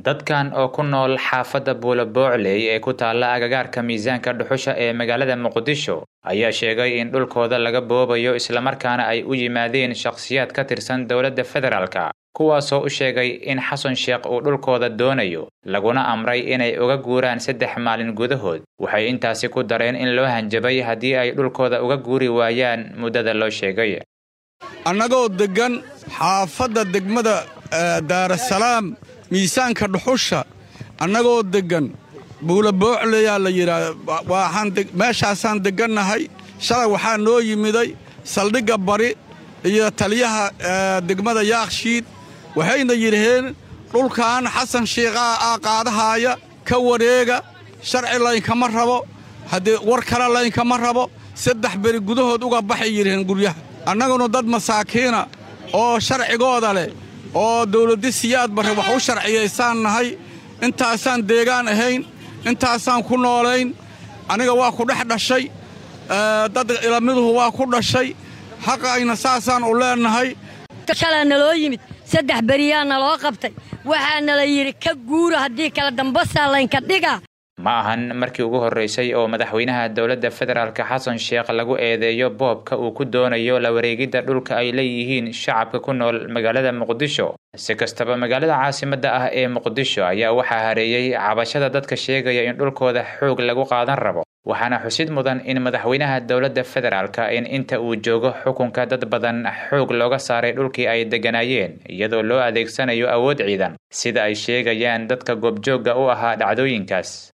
dadkan oo ku nool xaafadda Buulo-Boocle ee ku taala agagaarka miisaanka dhuxusha ee magaalada Muqdisho ayaa sheegay in dhulkooda laga boobayo isla markaana ay u yimaadeen shakhsiyaad ka tirsan dawladda federaalka kuwaasoo u sheegay in Xasan Sheekh uu dhulkooda doonayo laguna amray inay uga guuraan 3 maalin gudahood waxay intaasi ku dareen in loo hanjabay haddii ay dhulkooda uga guuri waayaan muddada loo sheegay annagoo degan xaafadda degmada Daarasalaam miisaanka dhuxusha annagoo degan Buulo-Boocle yaa la yiraahdaa waxaan meeshaasaan degannahay shalay waxaa noo yimiday saldhigga bari iyo taliyaha degmada Yaaqshiid waxayna yiraahdeen dhulkan Xasan Sheekh qaadahaya ka wareega sharci layn kama rabo hadii war kale layn kama rabo 3 bari gudahood uga baxay yiraahdeen guryaha annaguna dad masaakiina oo sharcigooda leh oo dawladda siyaad bare wax u sharciyeysan nahay intaasaan deegaan ahayn intaasaan ku noolayn aniga waa ku dhashay dad ilamiduhu waa ku dhashay xaq ayna saasaan u leenahay kala naloo yimid 3 bariyaana loo qabtay waxaana la yiri ka guura hadii kala dambasa layn ka dhiga ma ahan markii ugu horeysay oo madaxweynaha dawladda federaalka Xasan Sheekh lagu eedeeyo boobka uu ku doonayo la wareegida dhulka ay leeyihiin shacabka ku nool magaalada Muqdisho si kastaba magaalada caasimadda ah ee Muqdisho ayaa waxa hareeyay cabashada dadka sheegaya in dhulkooda xoog lagu qaadan rabo waxaana xusid mudan in madaxweynaha dawladda federaalka in inta uu joogo xukunka dad badan xoog looga saaray dhulkii ay deganayeen iyadoo loo adeegsanayo awood ciidan sida ay sheegayaan dadka goobjooga u ahaa dhacdooyinkaas